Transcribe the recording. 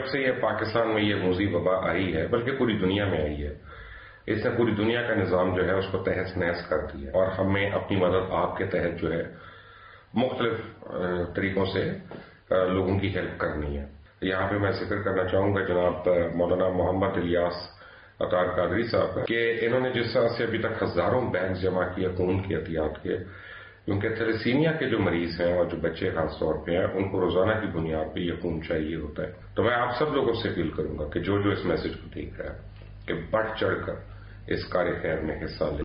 से ये पाकिस्तान में ये मूजी वबा आई है, बल्कि पूरी दुनिया में आई है, इसने पूरी दुनिया का निज़ाम जो है उसको तहस नहस कर दिया और हमें अपनी मदद आपके तहत जो है मुख्तलिफ तरीकों से लोगों की हेल्प करनी है। यहाँ पे मैं जिक्र करना चाहूंगा जनाब मौलाना मोहम्मद इलियास अतार कादरी साहब कि इन्होंने जिस तरह से अभी तक हजारों बैग जमा किए खून की एहतियात के, क्योंकि थैलेसीमिया के जो मरीज हैं और जो बच्चे खास तौर पे हैं उनको रोजाना की बुनियाद पे ये खून चाहिए होता है। तो मैं आप सब लोगों से अपील करूंगा कि जो जो इस मैसेज को देख रहा है कि बढ़ चढ़कर इस कार्य खैर में हिस्सा ले।